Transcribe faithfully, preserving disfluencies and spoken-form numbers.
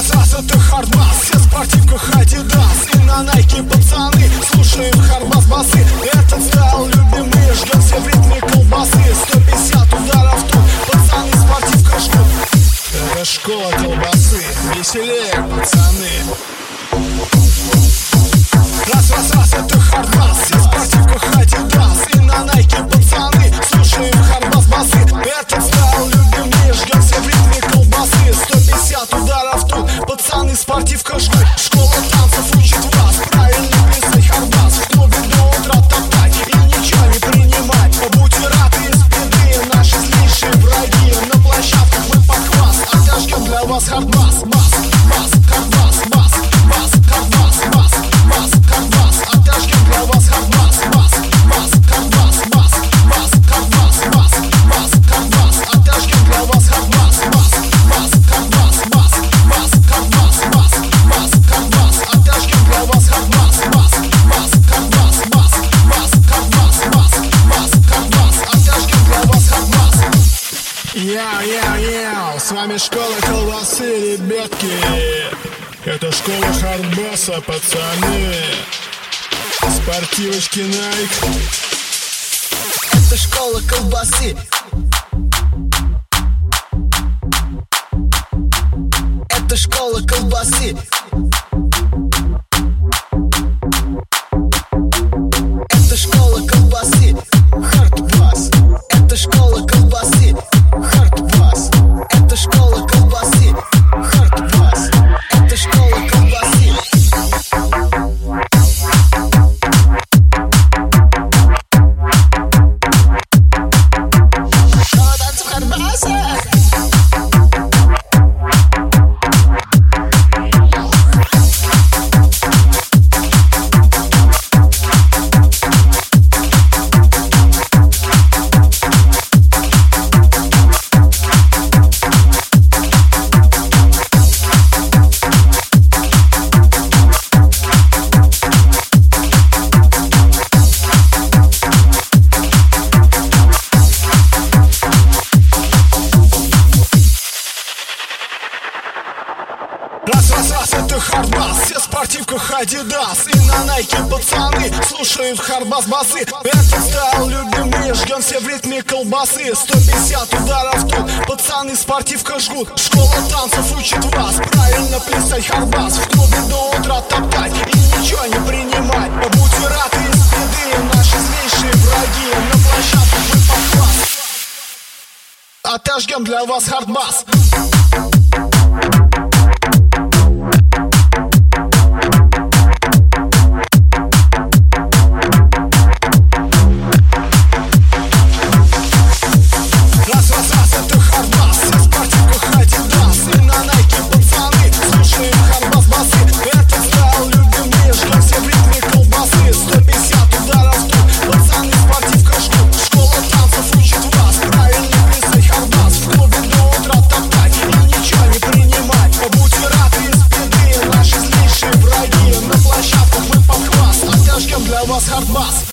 Раз, раз, это хардбас, все в спортивках Адидас. И на Найке пацаны слушаем хардбас басы. Этот стайл любимый, ждем все в ритме колбасы. Сто пятьдесят ударов тут, пацаны в спортивках ждут. Это школа колбасы, веселее, пацаны. Раз, раз, раз, это хардбас, все в спортивках Адидас. И на Найке пацаны слушаем хардбас басы. Этот стайл любимый, ждем все в ритме колбасы. Сто пятьдесят ударов тут, пацаны в спортивках ждут. Школа танцев учит вас правильно писать хардбас. В клубе до утра топтать и ничего не принимать. Будьте рады из беды, наши злейшие враги. На площадках мы похвас, отожгем для вас хардбас. Бас, бас, хардбас, бас, бас, хардбас, бас, бас, хардбас. Отожгем для вас хардбас. Бас, бас, хардбас, бас, бас, хардбас, бас, бас, хардбас. Отожгем для вас хардбас. Бас, бас, хардбас, бас, бас, хардбас, бас, бас, хардбас. Отожгем для вас хардбас. Бас, бас, хардбас, бас, бас, хардбас, бас, бас, хардбас. Отожгем для вас хардбас. Яу-яу-яу, с вами школа колбасы, ребятки. Это школа хардбаса, пацаны. Спортивочки Nike. Это школа колбасы. Это школа колбасы. Это школа колбасы. Хардбас. Это школа колбасы. Хардбас. Это школа колбасы. Хардбас. Это школа колбасы. Школа танцев хардбаса. Раз, раз, раз, это хардбас, все в спортивках Адидас. И на Найке пацаны слушают хардбас басы. Этот стайл любимый, ждем все в ритме колбасы. Сто пятьдесят ударов тут, пацаны в спортивках жгут. Школа танцев учит вас правильно плясать хардбас. В клубе до утра топтать и ничего не принимать. Будьте рады из беды, наши злейшие враги. На площадках мы похвас, отожгем для вас хардбас.